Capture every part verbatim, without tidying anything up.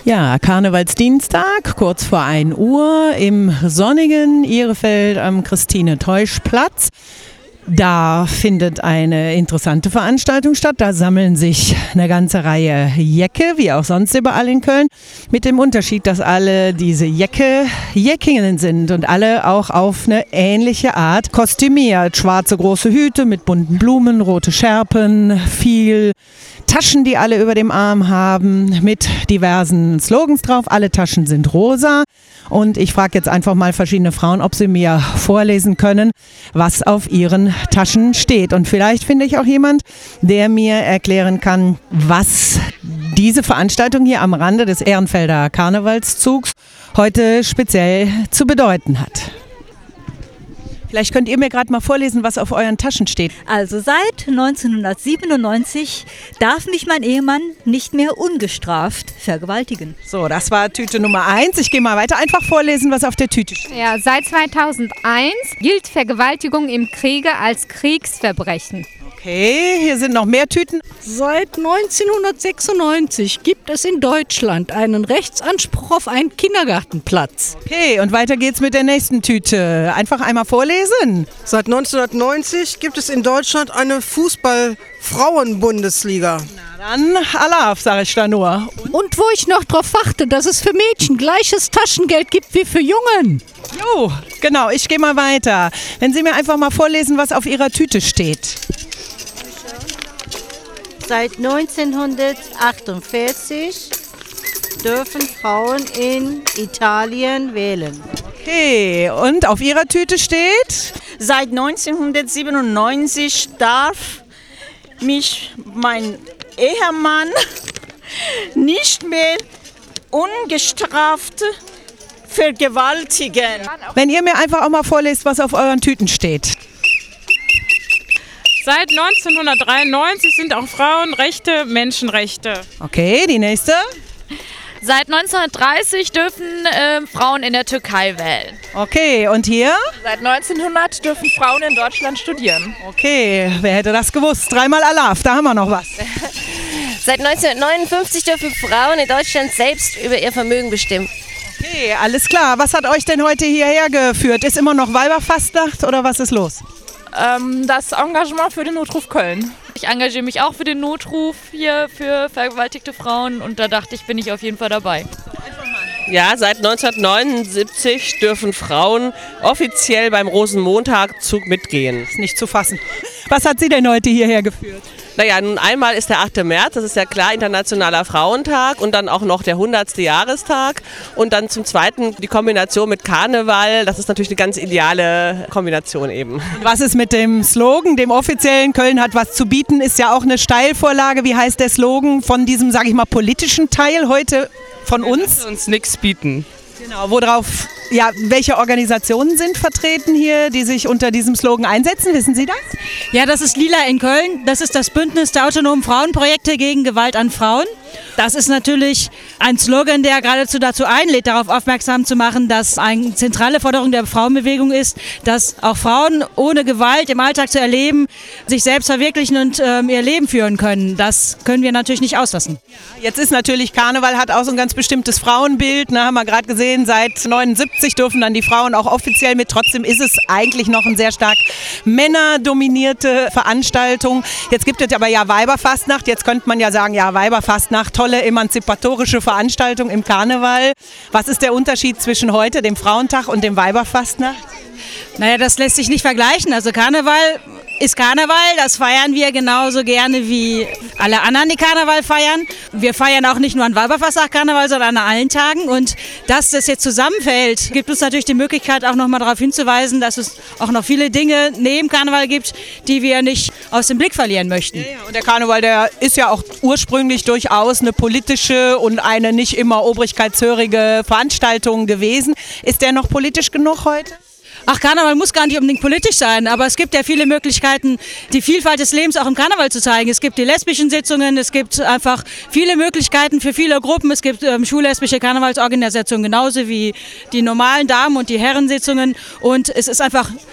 Ja, Karnevalsdienstag, kurz vor ein Uhr im sonnigen Ihrefeld am Christine-Teusch-Platz. Da findet eine interessante Veranstaltung statt. Da sammeln sich eine ganze Reihe Jecke, wie auch sonst überall in Köln, mit dem Unterschied, dass alle diese Jecke Jeckinnen sind und alle auch auf eine ähnliche Art kostümiert. Schwarze große Hüte mit bunten Blumen, rote Schärpen, viel Taschen, die alle über dem Arm haben, mit diversen Slogans drauf. Alle Taschen sind rosa. Und ich frage jetzt einfach mal verschiedene Frauen, ob sie mir vorlesen können, was auf ihren Taschen steht. Und vielleicht finde ich auch jemand, der mir erklären kann, was diese Veranstaltung hier am Rande des Ehrenfelder Karnevalszugs heute speziell zu bedeuten hat. Vielleicht könnt ihr mir gerade mal vorlesen, was auf euren Taschen steht. Also seit neunzehnhundertsiebenundneunzig darf mich mein Ehemann nicht mehr ungestraft vergewaltigen. So, das war Tüte Nummer eins. Ich gehe mal weiter. Einfach vorlesen, was auf der Tüte steht. Ja, seit zweitausendeins gilt Vergewaltigung im Kriege als Kriegsverbrechen. Okay, hier sind noch mehr Tüten. Seit neunzehnhundertsechsundneunzig gibt es in Deutschland einen Rechtsanspruch auf einen Kindergartenplatz. Okay, und weiter geht's mit der nächsten Tüte. Einfach einmal vorlesen. Seit neunzehnhundertneunzig gibt es in Deutschland eine Fußball-Frauen-Bundesliga. Na dann, Alaf, sage ich da nur. Und wo ich noch darauf achte, dass es für Mädchen gleiches Taschengeld gibt wie für Jungen. Jo, genau, ich gehe mal weiter. Wenn Sie mir einfach mal vorlesen, was auf Ihrer Tüte steht. Seit neunzehnhundertachtundvierzig dürfen Frauen in Italien wählen. Okay, und auf Ihrer Tüte steht? Seit neunzehnhundertsiebenundneunzig darf mich mein Ehemann nicht mehr ungestraft vergewaltigen. Wenn ihr mir einfach auch mal vorlest, was auf euren Tüten steht. Seit neunzehnhundertdreiundneunzig sind auch Frauenrechte Menschenrechte. Okay, die nächste. Seit neunzehnhundertdreißig dürfen äh, Frauen in der Türkei wählen. Okay, und hier? Seit neunzehnhundert dürfen Frauen in Deutschland studieren. Okay, wer hätte das gewusst? Dreimal Alaf, da haben wir noch was. Seit neunzehnhundertneunundfünfzig dürfen Frauen in Deutschland selbst über ihr Vermögen bestimmen. Okay, alles klar. Was hat euch denn heute hierher geführt? Ist immer noch Weiberfastnacht oder was ist los? Ähm, das Engagement für den Notruf Köln. Ich engagiere mich auch für den Notruf hier für vergewaltigte Frauen und da dachte ich, bin ich auf jeden Fall dabei. Ja, seit neunzehnhundertneunundsiebzig dürfen Frauen offiziell beim Rosenmontagzug mitgehen. Ist nicht zu fassen. Was hat Sie denn heute hierher geführt? Naja, nun einmal ist der achte März, das ist ja klar, Internationaler Frauentag und dann auch noch der hundertste Jahrestag und dann zum Zweiten die Kombination mit Karneval, das ist natürlich eine ganz ideale Kombination eben. Und was ist mit dem Slogan, dem offiziellen Köln hat was zu bieten, ist ja auch eine Steilvorlage. Wie heißt der Slogan von diesem, sage ich mal, politischen Teil heute von uns? Wir lassen uns nichts bieten. Genau, worauf, ja, welche Organisationen sind vertreten hier, die sich unter diesem Slogan einsetzen? Wissen Sie das? Ja, das ist Lila in Köln. Das ist das Bündnis der autonomen Frauenprojekte gegen Gewalt an Frauen. Das ist natürlich ein Slogan, der geradezu dazu einlädt, darauf aufmerksam zu machen, dass eine zentrale Forderung der Frauenbewegung ist, dass auch Frauen ohne Gewalt im Alltag zu erleben, sich selbst verwirklichen und ähm, ihr Leben führen können. Das können wir natürlich nicht auslassen. Jetzt ist natürlich, Karneval hat auch so ein ganz bestimmtes Frauenbild, ne, haben wir gerade gesehen, seit neunundsiebzig dürfen dann die Frauen auch offiziell mit, trotzdem ist es eigentlich noch eine sehr stark männerdominierte Veranstaltung. Jetzt gibt es aber ja Weiberfastnacht, jetzt könnte man ja sagen, ja Weiberfastnacht, tolle emanzipatorische Veranstaltung im Karneval. Was ist der Unterschied zwischen heute, dem Frauentag und dem Weiberfastnacht? Naja, das lässt sich nicht vergleichen. Also Karneval ist Karneval, das feiern wir genauso gerne wie alle anderen, die Karneval feiern. Wir feiern auch nicht nur an Weiberfastnacht Karneval, sondern an allen Tagen. Und dass das jetzt zusammenfällt, gibt uns natürlich die Möglichkeit, auch nochmal darauf hinzuweisen, dass es auch noch viele Dinge neben Karneval gibt, die wir nicht aus dem Blick verlieren möchten. Ja, ja. Und der Karneval, der ist ja auch ursprünglich durchaus eine politische und eine nicht immer obrigkeitshörige Veranstaltung gewesen. Ist der noch politisch genug heute? Ach, Karneval muss gar nicht unbedingt politisch sein, aber es gibt ja viele Möglichkeiten, die Vielfalt des Lebens auch im Karneval zu zeigen. Es gibt die lesbischen Sitzungen, es gibt einfach viele Möglichkeiten für viele Gruppen. Es gibt ähm, schullesbische Karnevalsorganisationen genauso wie die normalen Damen- und die Herrensitzungen. Und es ist einfach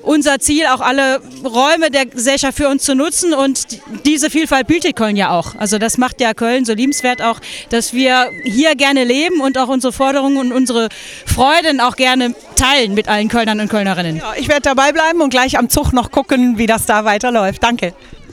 unser Ziel, auch alle Räume der Gesellschaft für uns zu nutzen und diese Vielfalt bietet Köln ja auch. Also das macht ja Köln so liebenswert auch, dass wir hier gerne leben und auch unsere Forderungen und unsere Freuden auch gerne teilen mit allen Kölnern und Kölnerinnen. Ja, ich werde dabei bleiben und gleich am Zug noch gucken, wie das da weiterläuft. Danke.